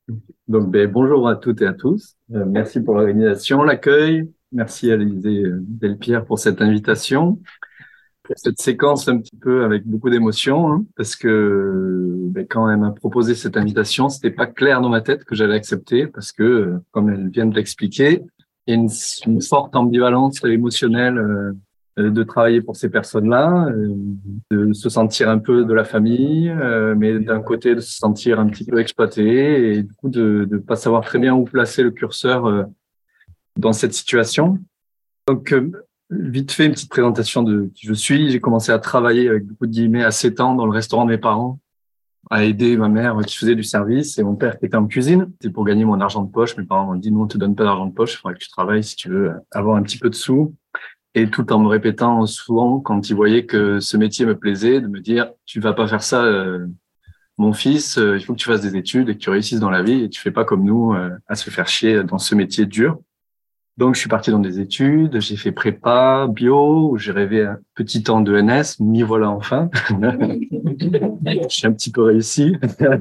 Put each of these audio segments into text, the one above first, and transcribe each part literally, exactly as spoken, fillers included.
Donc, ben, bonjour à toutes et à tous. Euh, merci pour l'organisation, l'accueil. Merci à Élisée euh, Delpierre pour cette invitation, pour cette séquence un petit peu avec beaucoup d'émotion, hein, parce que ben, quand elle m'a proposé cette invitation, c'était pas clair dans ma tête que j'allais accepter, parce que, euh, comme elle vient de l'expliquer, il y a une, une forte ambivalence émotionnelle euh, euh, de travailler pour ces personnes-là, euh, de se sentir un peu de la famille, euh, mais d'un côté de se sentir un petit peu exploité et du coup de ne pas savoir très bien où placer le curseur euh, dans cette situation. Donc, euh, vite fait, une petite présentation de qui je suis. J'ai commencé à travailler avec beaucoup de guillemets à sept ans dans le restaurant de mes parents, à aider ma mère qui faisait du service et mon père qui était en cuisine. C'était pour gagner mon argent de poche. Mes parents m'ont dit, nous, on te donne pas d'argent de poche, il faudra que tu travailles si tu veux avoir un petit peu de sous. Et tout en me répétant souvent, quand ils voyaient que ce métier me plaisait, de me dire, tu vas pas faire ça, euh, mon fils, euh, il faut que tu fasses des études et que tu réussisses dans la vie et tu fais pas comme nous, euh, à se faire chier dans ce métier dur. Donc, je suis parti dans des études, j'ai fait prépa, bio, où j'ai rêvé un petit temps de N S, m'y voilà enfin. J'ai un petit peu réussi.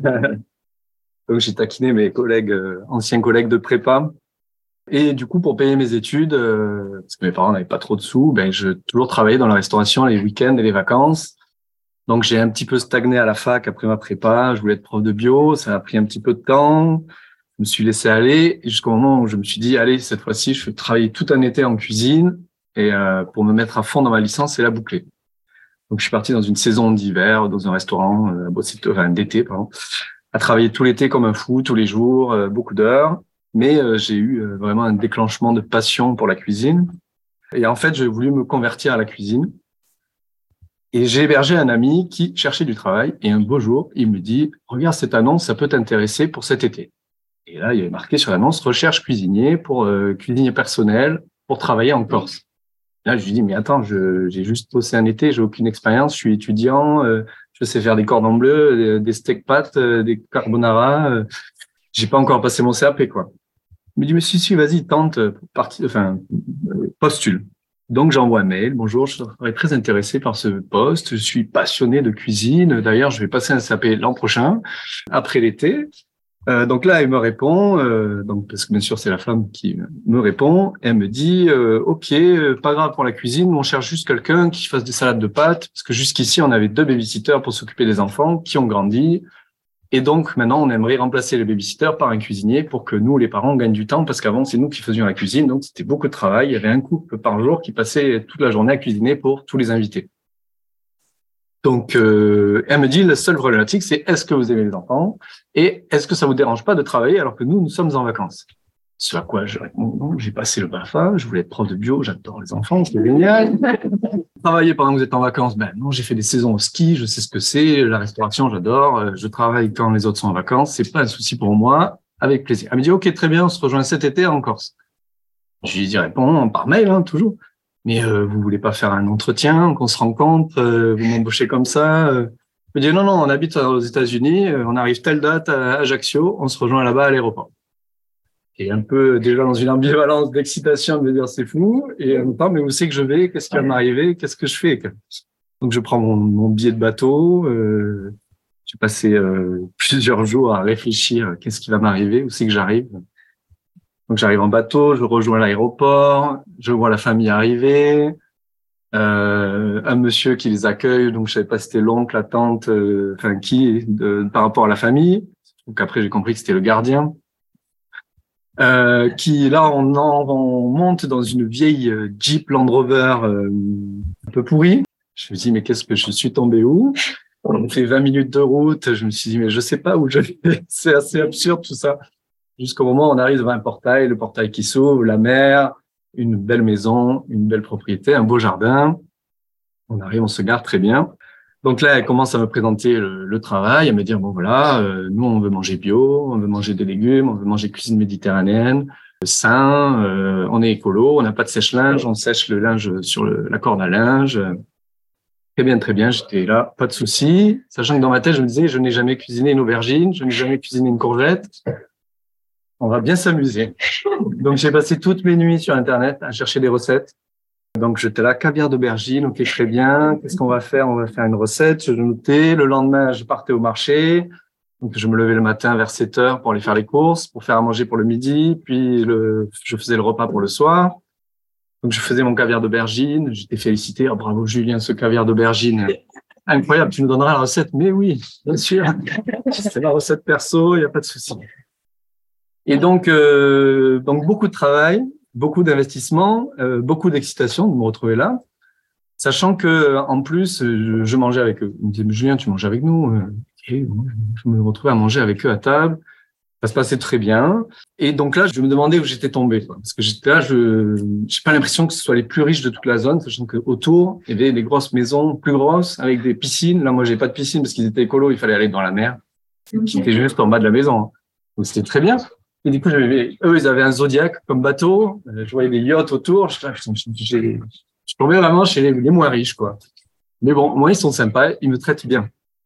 Donc, j'ai taquiné mes collègues, euh, anciens collègues de prépa. Et du coup, pour payer mes études, euh, parce que mes parents n'avaient pas trop de sous, ben, je toujours travaillé dans la restauration les week-ends et les vacances. Donc, j'ai un petit peu stagné à la fac après ma prépa. Je voulais être prof de bio. Ça a pris un petit peu de temps. Je me suis laissé aller jusqu'au moment où je me suis dit, allez, cette fois-ci, je vais travailler tout un été en cuisine et euh, pour me mettre à fond dans ma licence et la boucler. Donc, je suis parti dans une saison d'hiver, dans un restaurant, euh, enfin, d'été, pardon, à travailler tout l'été comme un fou, tous les jours, euh, beaucoup d'heures. Mais euh, j'ai eu euh, vraiment un déclenchement de passion pour la cuisine. Et en fait, j'ai voulu me convertir à la cuisine. Et j'ai hébergé un ami qui cherchait du travail. Et un beau jour, il me dit, regarde cette annonce, ça peut t'intéresser pour cet été. Et là, il y avait marqué sur l'annonce, recherche cuisinier pour euh, cuisinier personnel pour travailler en Corse. Là, je lui dis, mais attends, je, j'ai juste bossé un été, j'ai aucune expérience, je suis étudiant, euh, je sais faire des cordons bleus, des, des steak pâtes, euh, des carbonara, euh, j'ai pas encore passé mon C A P, quoi. Il me dit, mais si, si, vas-y, tente, euh, parti, enfin, euh, postule. Donc, j'envoie un mail. Bonjour, je serais très intéressé par ce poste. Je suis passionné de cuisine. D'ailleurs, je vais passer un C A P l'an prochain, après l'été. Euh, donc là, elle me répond, euh, donc parce que bien sûr c'est la femme qui me répond. Elle me dit, euh, ok, euh, pas grave pour la cuisine, mais on cherche juste quelqu'un qui fasse des salades de pâtes, parce que jusqu'ici on avait deux babysitters pour s'occuper des enfants qui ont grandi, et donc maintenant on aimerait remplacer les babysitters par un cuisinier pour que nous les parents gagnent du temps, parce qu'avant c'est nous qui faisions la cuisine, donc c'était beaucoup de travail. Il y avait un couple par jour qui passait toute la journée à cuisiner pour tous les invités. Donc, euh, elle me dit, la seule problématique, c'est est-ce que vous aimez les enfants et est-ce que ça vous dérange pas de travailler alors que nous, nous sommes en vacances? Ce à quoi je réponds, non, j'ai passé le BAFA, je voulais être prof de bio, j'adore les enfants, c'est génial. Travailler pendant que vous êtes en vacances, ben non, j'ai fait des saisons au ski, je sais ce que c'est, la restauration, j'adore, euh, je travaille quand les autres sont en vacances, c'est pas un souci pour moi, avec plaisir. Elle me dit, ok, très bien, on se rejoint cet été en Corse. Je lui dis, réponds par mail, hein, toujours. Mais euh, vous voulez pas faire un entretien, qu'on se rencontre, euh, vous m'embauchez comme ça euh. Je me dis, non, non, on habite aux États-Unis, euh, on arrive telle date à Ajaccio, on se rejoint là-bas à l'aéroport. Et un peu déjà dans une ambivalence d'excitation de me dire, c'est fou, et en même temps, mais où c'est que je vais, qu'est-ce qui va m'arriver, qu'est-ce que je fais? Donc je prends mon, mon billet de bateau, euh, j'ai passé euh, plusieurs jours à réfléchir, qu'est-ce qui va m'arriver, où c'est que j'arrive. Donc j'arrive en bateau, je rejoins l'aéroport, je vois la famille arriver, euh, un monsieur qui les accueille, donc je savais pas si c'était l'oncle, la tante, euh, enfin qui, de, par rapport à la famille. Donc après j'ai compris que c'était le gardien. Euh, qui là on, en, on monte dans une vieille euh, Jeep Land Rover euh, un peu pourrie. Je me dis mais qu'est-ce que je suis tombé où? On fait vingt minutes de route, je me suis dit mais je sais pas où je vais. C'est assez absurde tout ça. Jusqu'au moment où on arrive devant un portail, le portail qui s'ouvre, la mer, une belle maison, une belle propriété, un beau jardin. On arrive, on se garde très bien. Donc là, elle commence à me présenter le, le travail, à me dire, bon voilà, euh, nous, on veut manger bio, on veut manger des légumes, on veut manger cuisine méditerranéenne, sain, euh, on est écolo, on n'a pas de sèche-linge, on sèche le linge sur le, la corde à linge. Très bien, très bien, j'étais là, pas de souci. Sachant que dans ma tête, je me disais, je n'ai jamais cuisiné une aubergine, je n'ai jamais cuisiné une courgette. On va bien s'amuser. Donc, j'ai passé toutes mes nuits sur Internet à chercher des recettes. Donc, j'étais là, caviar d'aubergine, ok, très bien. Qu'est-ce qu'on va faire? On va faire une recette. Je notais. Le lendemain, je partais au marché. Donc, je me levais le matin vers sept heures pour aller faire les courses, pour faire à manger pour le midi, puis le, je faisais le repas pour le soir. Donc, je faisais mon caviar d'aubergine. J'étais félicité. Oh, bravo, Julien, ce caviar d'aubergine. Incroyable, tu nous donneras la recette. Mais oui, bien sûr. C'est la recette perso, il n'y a pas de souci. Et donc, euh, donc, beaucoup de travail, beaucoup d'investissement, euh, beaucoup d'excitation de me retrouver là. Sachant que, en plus, je, je mangeais avec eux. Ils me disaient, Julien, tu manges avec nous? Et je me retrouvais à manger avec eux à table. Ça se passait très bien. Et donc là, je me demandais où j'étais tombé, quoi. Parce que j'étais là, je j'ai pas l'impression que ce soit les plus riches de toute la zone, sachant que autour, il y avait des grosses maisons plus grosses avec des piscines. Là, moi, j'ai pas de piscine parce qu'ils étaient écolos, il fallait aller dans la mer, qui était juste en bas de la maison. Donc c'était très bien. Et du coup, j'avais, eux, ils avaient un Zodiac comme bateau. Je voyais des yachts autour. Je, je, je, je tombais vraiment chez les, les moins riches, quoi. Mais bon, moi, ils sont sympas, ils me traitent bien.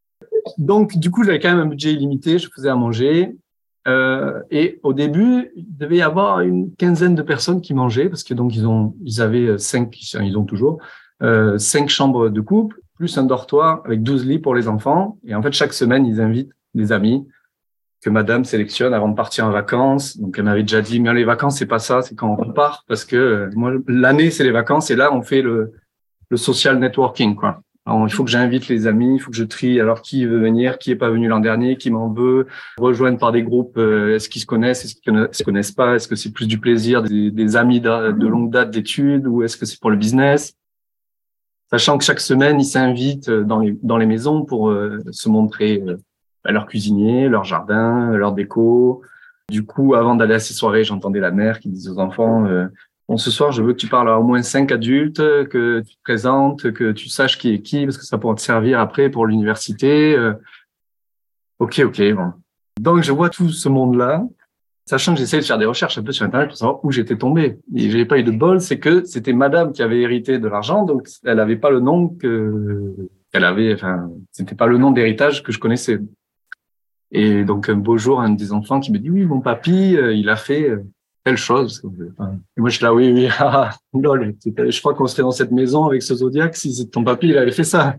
Donc, du coup, j'avais quand même un budget illimité, je faisais à manger. Euh, et au début, il devait y avoir une quinzaine de personnes qui mangeaient, parce que donc ils ont, ils avaient cinq, ils ont toujours euh, cinq chambres de couple, plus un dortoir avec douze lits pour les enfants. Et en fait, chaque semaine, ils invitent des amis que madame sélectionne avant de partir en vacances. Donc, elle m'avait déjà dit, mais les vacances, c'est pas ça, c'est quand on part, parce que euh, moi, l'année, c'est les vacances, et là, on fait le, le social networking, quoi. Alors, il faut que j'invite les amis, il faut que je trie alors qui veut venir, qui est pas venu l'an dernier, qui m'en veut, rejoindre par des groupes, euh, est-ce qu'ils se connaissent, est-ce qu'ils ne se connaissent pas, est-ce que c'est plus du plaisir, des, des amis de, de longue date d'études, ou est-ce que c'est pour le business? Sachant que chaque semaine, ils s'invitent dans les, dans les maisons pour euh, se montrer euh, à leur cuisinier, leur jardin, leur déco. Du coup, avant d'aller à ces soirées, j'entendais la mère qui disait aux enfants euh, bon, ce soir, je veux que tu parles à au moins cinq adultes, que tu te présentes, que tu saches qui est qui, parce que ça pourra te servir après pour l'université. Euh, ok, ok, bon. Donc, je vois tout ce monde-là, sachant que j'essaie de faire des recherches un peu sur Internet pour savoir où j'étais tombé. Et j'ai pas eu de bol, c'est que c'était madame qui avait hérité de l'argent, donc elle avait pas le nom que, qu'elle avait, enfin, c'était pas le nom d'héritage que je connaissais. Et donc, un beau jour, un des enfants qui me dit, oui, mon papy, euh, il a fait euh, telle chose. Et moi, je suis là, oui, oui, ah, lol. Je crois qu'on serait dans cette maison avec ce Zodiac si c'était ton papy, il avait fait ça.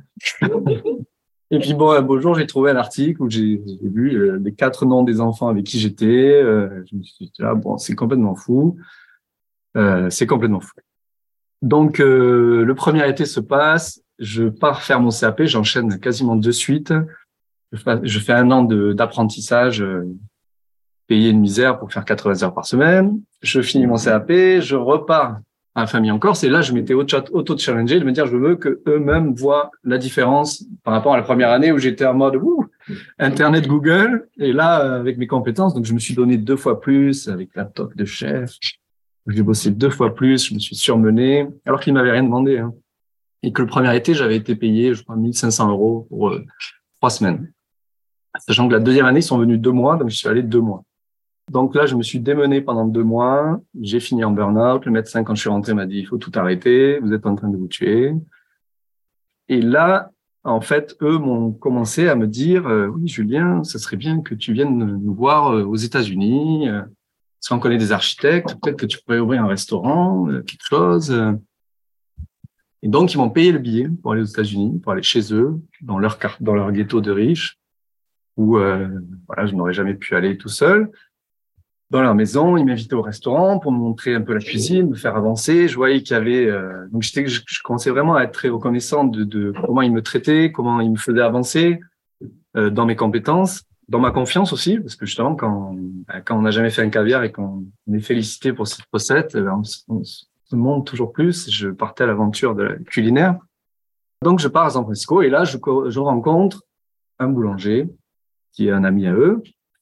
Et puis, bon, un beau jour, j'ai trouvé un article où j'ai, j'ai vu euh, les quatre noms des enfants avec qui j'étais. Euh, je me suis dit, là, bon, c'est complètement fou. Euh, c'est complètement fou. Donc, euh, le premier été se passe. Je pars faire mon C A P. J'enchaîne quasiment de suite. Je fais un an de, d'apprentissage, euh, payé une misère pour faire quatre-vingts heures par semaine. Je finis mon C A P, je repars à la famille en Corse. Et là, je m'étais auto-challengé de me dire, je veux que eux-mêmes voient la différence par rapport à la première année où j'étais en mode, ouh, Internet, Google. Et là, avec mes compétences, donc je me suis donné deux fois plus avec la toque de chef. J'ai bossé deux fois plus, je me suis surmené, alors qu'ils m'avaient rien demandé, hein. Et que le premier été, j'avais été payé, je crois, mille cinq cents euros pour euh, trois semaines. Sachant que la deuxième année, ils sont venus deux mois, donc je suis allé deux mois. Donc là, je me suis démené pendant deux mois. J'ai fini en burn-out. Le médecin, quand je suis rentré, m'a dit, il faut tout arrêter. Vous êtes en train de vous tuer. Et là, en fait, eux m'ont commencé à me dire, euh, oui, Julien, ce serait bien que tu viennes nous voir euh, aux États-Unis. Euh, parce qu'on connaît des architectes. Peut-être que tu pourrais ouvrir un restaurant, euh, quelque chose. Euh. Et donc, ils m'ont payé le billet pour aller aux États-Unis, pour aller chez eux, dans leur, dans leur ghetto de riches, où euh, voilà, je n'aurais jamais pu aller tout seul. Dans leur maison, ils m'invitaient au restaurant pour me montrer un peu la cuisine, me faire avancer. Je voyais qu'il y avait, euh, donc j'étais, je, je commençais vraiment à être très reconnaissant de, de comment ils me traitaient, comment ils me faisaient avancer euh, dans mes compétences, dans ma confiance aussi, parce que justement quand quand on n'a jamais fait un caviar et qu'on est félicité pour cette recette, on, on se montre toujours plus. Je partais à l'aventure de la culinaire. Donc je pars à San Francisco et là je, je rencontre un boulanger qui est un ami à eux,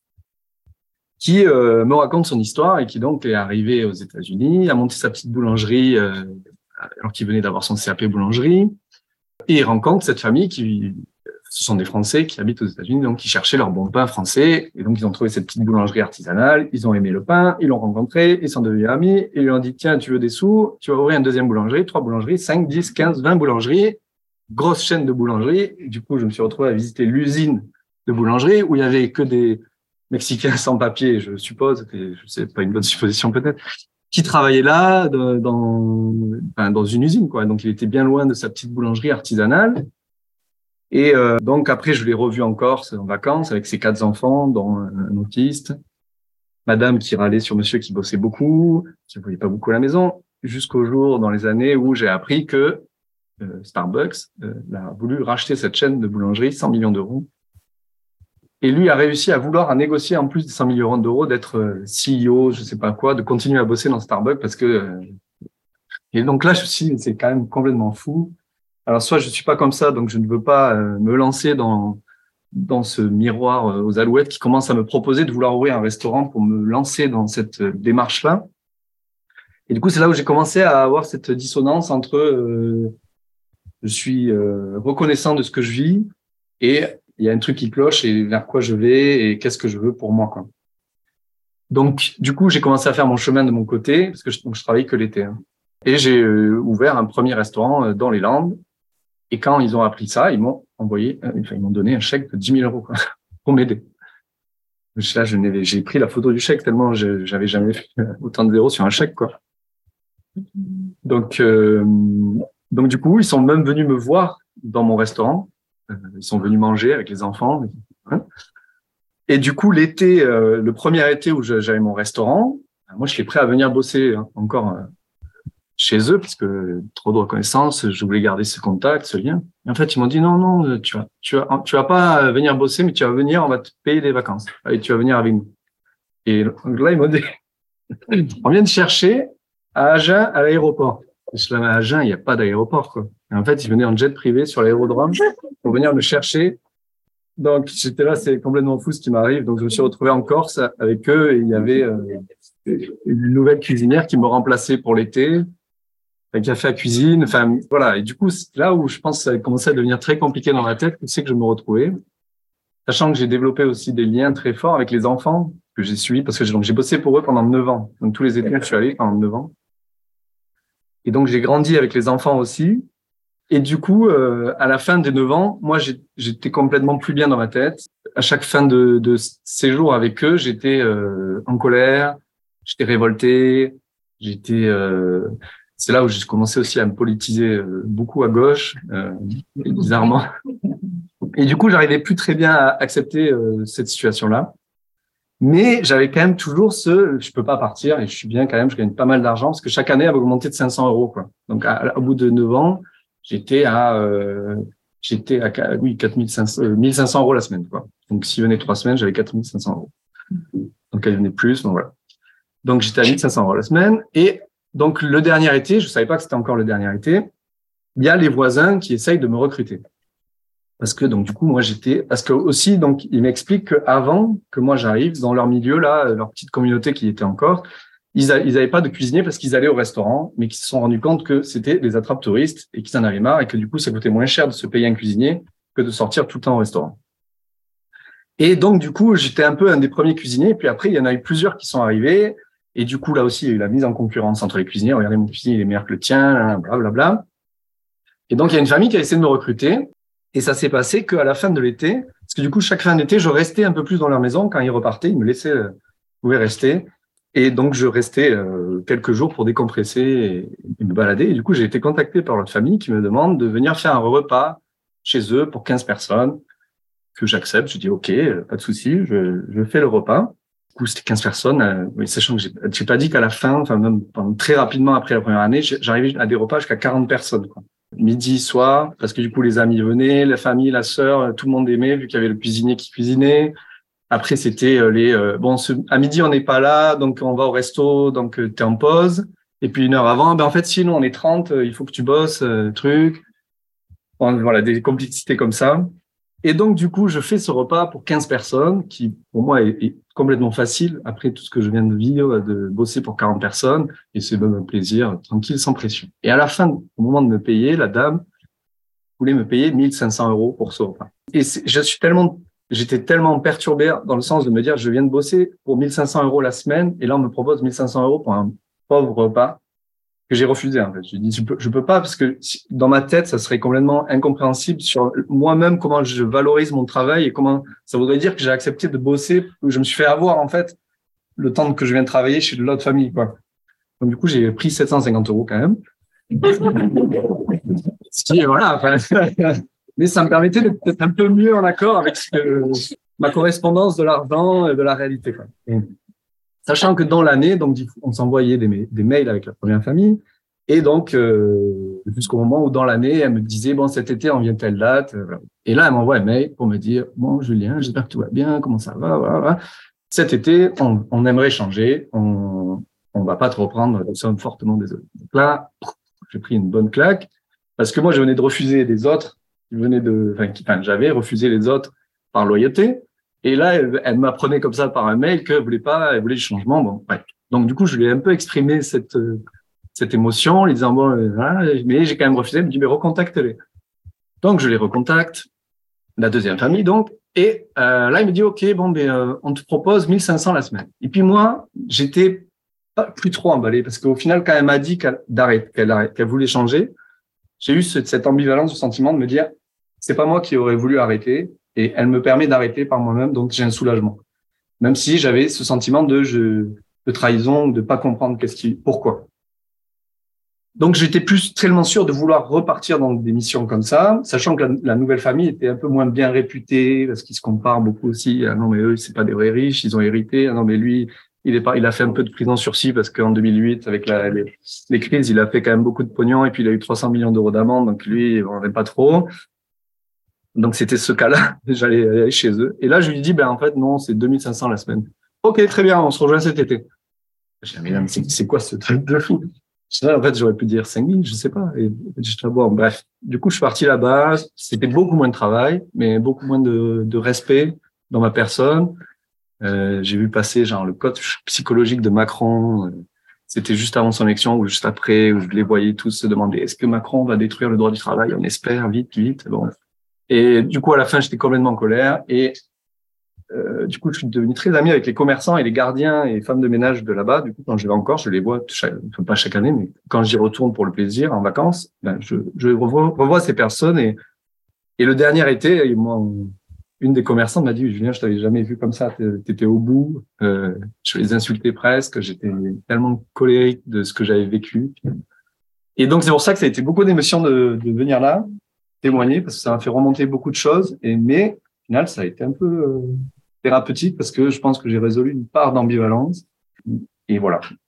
qui euh, me raconte son histoire et qui donc est arrivé aux États-Unis, a monté sa petite boulangerie euh, alors qu'il venait d'avoir son C A P boulangerie, et il rencontre cette famille qui, ce sont des Français qui habitent aux États-Unis, donc qui cherchaient leur bon pain français, et donc ils ont trouvé cette petite boulangerie artisanale, ils ont aimé le pain, ils l'ont rencontré, ils sont devenus amis, et ils lui ont dit, tiens, tu veux des sous, tu vas ouvrir une deuxième boulangerie, trois boulangeries, cinq, dix, quinze, vingt boulangeries, grosse chaîne de boulangeries. Du coup, je me suis retrouvé à visiter l'usine de boulangerie où il y avait que des Mexicains sans papier, je suppose, et je sais pas une bonne supposition peut-être, qui travaillaient là de, dans, enfin, dans une usine, quoi. Donc, il était bien loin de sa petite boulangerie artisanale. Et euh, donc après, je l'ai revu en Corse en vacances avec ses quatre enfants, dont un, un autiste, madame qui râlait sur monsieur qui bossait beaucoup, qui ne voyait pas beaucoup à la maison, jusqu'au jour dans les années où j'ai appris que euh, Starbucks euh, a voulu racheter cette chaîne de boulangerie cent millions d'euros. Et lui a réussi à vouloir à négocier en plus de cent millions d'euros d'être euh, C E O, je sais pas quoi, de continuer à bosser dans Starbucks parce que euh... et donc là je me suis dit, c'est quand même complètement fou. Alors soit je suis pas comme ça, donc je ne veux pas euh, me lancer dans dans ce miroir euh, aux alouettes qui commence à me proposer de vouloir ouvrir un restaurant pour me lancer dans cette euh, démarche-là. Et du coup c'est là où j'ai commencé à avoir cette dissonance entre euh, je suis euh, reconnaissant de ce que je vis et il y a un truc qui cloche et vers quoi je vais et qu'est-ce que je veux pour moi, quoi. Donc, du coup, j'ai commencé à faire mon chemin de mon côté parce que je, donc, je travaillais que l'été. Hein. Et j'ai euh, ouvert un premier restaurant euh, dans les Landes. Et quand ils ont appris ça, ils m'ont envoyé, euh, enfin, ils m'ont donné un chèque de dix mille euros, quoi, pour m'aider. Là, je n'avais, j'ai pris la photo du chèque tellement je, j'avais jamais fait autant de zéros sur un chèque, quoi. Donc, euh, donc, du coup, ils sont même venus me voir dans mon restaurant. Ils sont venus manger avec les enfants. Et du coup, l'été, euh, le premier été où j'avais mon restaurant, moi, je suis prêt à venir bosser hein, encore euh, chez eux parce que trop de reconnaissance, je voulais garder ce contact, ce lien. Et en fait, ils m'ont dit non, non, tu vas, tu vas, tu vas pas venir bosser, mais tu vas venir, on va te payer des vacances et tu vas venir avec nous. Et donc là, ils m'ont dit, on vient de chercher à Agen à l'aéroport. Je suis là, à Agen, il n'y a pas d'aéroport, quoi. Et en fait, ils venaient en jet privé sur l'aérodrome pour venir me chercher. Donc, j'étais là, c'est complètement fou ce qui m'arrive. Donc, je me suis retrouvé en Corse avec eux et il y avait euh, une nouvelle cuisinière qui me remplaçait pour l'été, qui a fait la cuisine. Enfin, voilà. Et du coup, c'est là où je pense que ça a commencé à devenir très compliqué dans ma tête, c'est que je me retrouvais, sachant que j'ai développé aussi des liens très forts avec les enfants que j'ai suivis, parce que j'ai, donc, j'ai bossé pour eux pendant neuf ans. Donc, tous les étés, je suis allé pendant neuf ans. Et donc, j'ai grandi avec les enfants aussi. Et du coup, euh, à la fin des neuf ans, moi, j'ai, j'étais complètement plus bien dans ma tête. À chaque fin de, de séjour avec eux, j'étais euh, en colère, j'étais révolté, j'étais. Euh, c'est là où j'ai commencé aussi à me politiser euh, beaucoup à gauche, euh, bizarrement. Et du coup, j'arrivais plus très bien à accepter euh, cette situation-là. Mais j'avais quand même toujours ce, je peux pas partir et je suis bien quand même, je gagne pas mal d'argent parce que chaque année, elle avait augmenté de cinq cents euros, quoi. Donc, à, au bout de neuf ans, j'étais à, euh, j'étais à, oui, quatre mille cinq cents, euh, mille cinq cents euros la semaine, quoi. Donc, s'il venait trois semaines, j'avais quatre mille cinq cents euros. Donc, elle venait plus, donc voilà. Donc, j'étais à mille cinq cents euros la semaine. Et donc, le dernier été, je savais pas que c'était encore le dernier été, il y a les voisins qui essayent de me recruter. Parce que, donc, du coup, moi, j'étais, parce que aussi, donc, ils m'expliquent qu'avant que moi j'arrive dans leur milieu, là, leur petite communauté qui était encore, ils n'avaient pas de cuisinier parce qu'ils allaient au restaurant, mais qu'ils se sont rendus compte que c'était des attrapes touristes et qu'ils en avaient marre et que du coup, ça coûtait moins cher de se payer un cuisinier que de sortir tout le temps au restaurant. Et donc, du coup, j'étais un peu un des premiers cuisiniers. Et puis après, il y en a eu plusieurs qui sont arrivés. Et du coup, là aussi, il y a eu la mise en concurrence entre les cuisiniers. Regardez, mon cuisinier, il est meilleur que le tien, blablabla. Et donc, il y a une famille qui a essayé de me recruter. Et ça s'est passé qu'à la fin de l'été, parce que du coup, chaque fin d'été, je restais un peu plus dans leur maison. Quand ils repartaient, ils me laissaient, euh, pouvaient rester. Et donc, je restais euh, quelques jours pour décompresser et, et me balader. Et du coup, j'ai été contacté par leur famille qui me demande de venir faire un repas chez eux pour quinze personnes, que j'accepte. Je dis OK, pas de souci, je, je fais le repas. Du coup, c'était quinze personnes, euh, oui, sachant que j'ai, j'ai pas dit qu'à la fin, enfin même pendant, très rapidement après la première année, j'arrivais à des repas jusqu'à quarante personnes, quoi. Midi, soir, parce que du coup, les amis venaient, la famille, la sœur, tout le monde aimait, vu qu'il y avait le cuisinier qui cuisinait. Après, c'était les euh, bon, ce, à midi, on n'est pas là, donc on va au resto, donc euh, t'es en pause. Et puis une heure avant, ben en fait, sinon on est trente, euh, il faut que tu bosses, euh, truc. Bon, voilà, des complicités comme ça. Et donc, du coup, je fais ce repas pour quinze personnes, qui, pour moi, est, est complètement facile, après tout ce que je viens de vivre, de bosser pour quarante personnes, et c'est même un plaisir, tranquille, sans pression. Et à la fin, au moment de me payer, la dame voulait me payer mille cinq cents euros pour ce repas. Et c'est, je suis tellement, j'étais tellement perturbé dans le sens de me dire, je viens de bosser pour mille cinq cents euros la semaine, et là, on me propose mille cinq cents euros pour un pauvre repas, que j'ai refusé, en fait. Je dis, je peux, je peux pas, parce que dans ma tête, ça serait complètement incompréhensible sur moi-même, comment je valorise mon travail et comment ça voudrait dire que j'ai accepté de bosser, que je me suis fait avoir, en fait, le temps que je viens de travailler chez de l'autre famille, quoi. Donc, du coup, j'ai pris sept cent cinquante euros quand même. Ce qui est, voilà, enfin, mais ça me permettait d'être un peu mieux en accord avec ce que, ma correspondance de l'argent et de la réalité, quoi. Et, sachant que dans l'année, donc, on s'envoyait des, des mails avec la première famille, et donc, euh, jusqu'au moment où dans l'année, elle me disait, bon, cet été, on vient telle date. Et là, elle m'envoie un mail pour me dire, bon, Julien, j'espère que tout va bien, comment ça va, voilà, voilà. Cet été, on, on aimerait changer, on on va pas te reprendre, nous sommes fortement désolés. Donc là, j'ai pris une bonne claque, parce que moi, je venais de refuser des autres, je venais de, enfin, enfin j'avais refusé les autres par loyauté, et là, elle, elle m'apprenait comme ça par un mail qu'elle voulait pas, elle voulait le changement, bon, ouais. Donc, du coup, je lui ai un peu exprimé cette, cette émotion, en lui disant, bon, voilà, mais j'ai quand même refusé, elle me dit, mais recontacte-les. Donc, je les recontacte, la deuxième famille, donc, et euh, là, il me dit, OK, bon, ben, euh, on te propose mille cinq cents la semaine. Et puis moi, j'étais pas plus trop emballé, parce qu'au final, quand elle m'a dit qu'elle d'arrêter, qu'elle arrête, qu'elle voulait changer, j'ai eu ce, cette ambivalence, ce sentiment de me dire, c'est pas moi qui aurais voulu arrêter, et elle me permet d'arrêter par moi-même, donc j'ai un soulagement. Même si j'avais ce sentiment de, je, de trahison, de pas comprendre qu'est-ce qui, pourquoi. Donc, j'étais plus tellement sûr de vouloir repartir dans des missions comme ça, sachant que la, la nouvelle famille était un peu moins bien réputée, parce qu'ils se comparent beaucoup aussi. Ah non, mais eux, c'est pas des vrais riches, ils ont hérité. Ah non, mais lui, il est pas, il a fait un peu de prison sursis parce qu'en deux mille huit, avec la, les, les crises, il a fait quand même beaucoup de pognon et puis il a eu trois cents millions d'euros d'amende. Donc lui, il vendait pas trop. Donc c'était ce cas-là. J'allais aller chez eux. Et là, je lui dis, ben, en fait, non, c'est deux mille cinq cents la semaine. OK, très bien, on se rejoint cet été. J'ai dit, mais c'est, c'est quoi ce truc de fou? En fait, j'aurais pu dire cinq mille, je sais pas. Et, et bon, bref. Du coup, je suis parti là-bas. C'était beaucoup moins de travail, mais beaucoup moins de, de respect dans ma personne. Euh, j'ai vu passer genre le coach psychologique de Macron. C'était juste avant son élection ou juste après, où je les voyais tous se demander est-ce que Macron va détruire le droit du travail? On espère, vite, vite. Bon. Et du coup, à la fin, j'étais complètement en colère. Et euh, du coup, je suis devenu très ami avec les commerçants et les gardiens et femmes de ménage de là-bas. Du coup, quand je vais encore, je les vois, chaque, enfin, pas chaque année, mais quand j'y retourne pour le plaisir, en vacances, ben, je, je revois, revois ces personnes. Et, et le dernier été, moi, on, une des commerçantes m'a dit, Julien, je t'avais jamais vu comme ça, t'étais au bout. Euh, je les insultais presque, j'étais tellement colérique de ce que j'avais vécu. Et donc, c'est pour ça que ça a été beaucoup d'émotions de, de venir là, témoigner, parce que ça m'a fait remonter beaucoup de choses. Et, mais, au final, ça a été un peu euh, thérapeutique parce que je pense que j'ai résolu une part d'ambivalence. Et voilà.